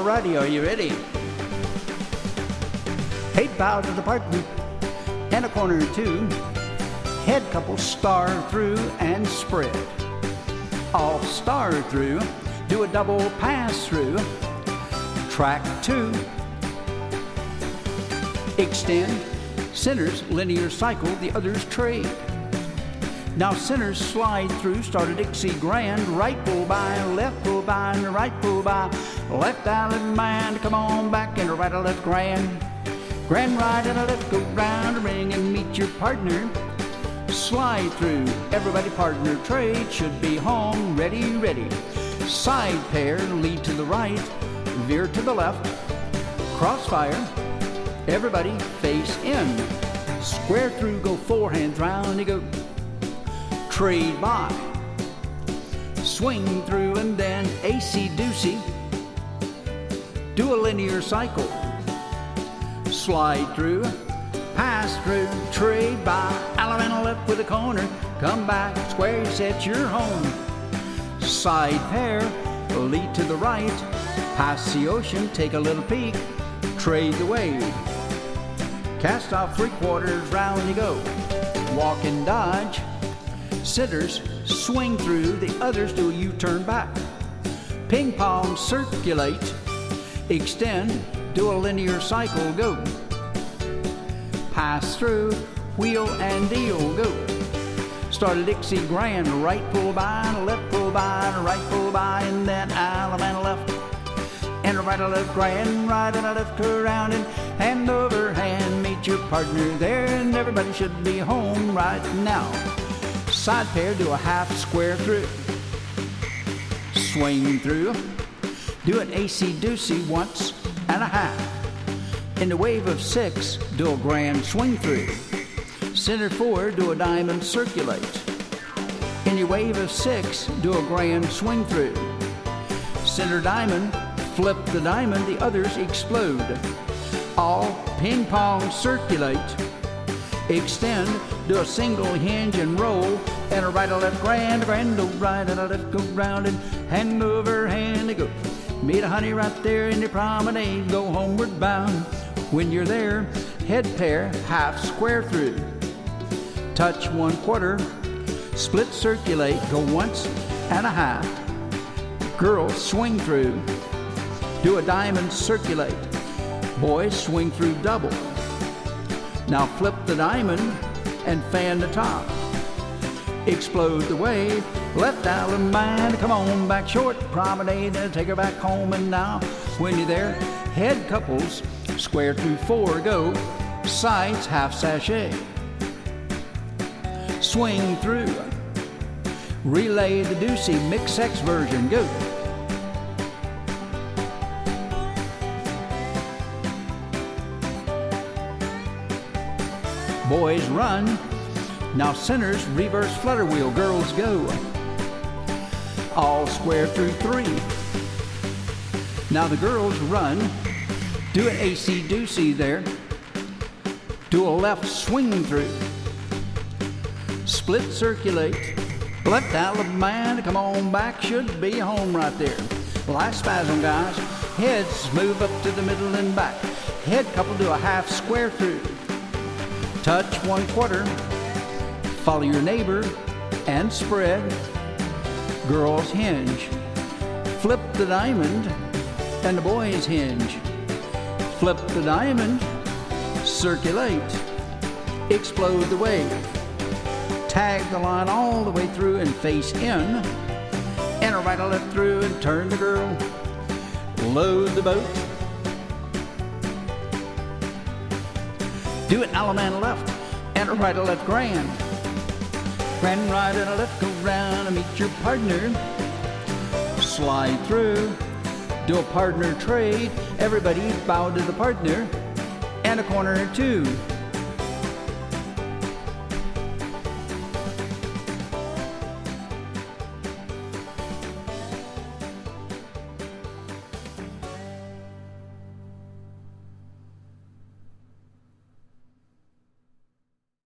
Alrighty, are you ready? Hey, bow to the partner, and a corner or two. Head couple star through and spread. All star through, do a double pass through. Track 2. Extend, centers linear cycle, the others trade. Now centers slide through, start a Dixie Grand. Right pull by, left pull by, and right pull by. Left out of mind, come on back, and right or left grand. Grand right and a left, go round the ring and meet your partner. Slide through, everybody partner trade, should be home, ready, ready. Side pair, lead to the right, veer to the left. Crossfire, everybody face in. Square through, go forehands round, you go. Trade by. Swing through and then AC-deucey. Do a linear cycle. Slide through, pass through, trade by. Allemande left with a corner, come back, square set your home. Side pair, lead to the right, pass the ocean, take a little peek, trade the wave. Cast off 3/4, round you go. Walk and dodge, centers, swing through, the others do a U-turn back. Ping pong, circulate, extend, do a linear cycle, go. Pass through, wheel and deal, go. Start a Dixie Grand, right pull by, left pull by, right pull by, and then Allemande left. And a right or left grand, right and a left around, and hand over hand, meet your partner there, and everybody should be home right now. Side pair, do a half square through. Swing through, do an AC-deucey once and a half. In the wave of 6, do a grand swing through. Center 4, do a diamond circulate. In your wave of 6, do a grand swing through. Center diamond, flip the diamond, the others explode. All ping pong circulate. Extend, do a single hinge and roll, and a right or left grand, go right and a left, go round, and hand over hand to go. Meet a honey right there in the promenade, go homeward bound. When you're there, head pair, half square through. Touch 1/4, split circulate, go once and a half. Girls swing through, do a diamond circulate. Boys swing through double. Now flip the diamond and fan the top. Explode the wave, left out of mind, come on back short, promenade and take her back home. And now when you're there, head couples, square through 4, go. Sides, half sachet. Swing through. Relay the deucey, mixed sex version, go. Boys run. Now centers, reverse flutter wheel, girls go. All square through 3. Now the girls run. Do an AC-deucey there. Do a left swing through. Split circulate. Left out of mind, come on back, should be home right there. Last spasm, guys. Heads move up to the middle and back. Head couple do a half square through. Touch 1/4. Follow your neighbor and spread. Girls hinge. Flip the diamond and the boys hinge. Flip the diamond, circulate, explode the wave. Tag the line all the way through and face in. And a right or left through and turn the girl. Load the boat. Do an Allemande left and a right or left grand. Grand right and a left, go round and meet your partner. Slide through, do a partner trade. Everybody bow to the partner and a corner or 2.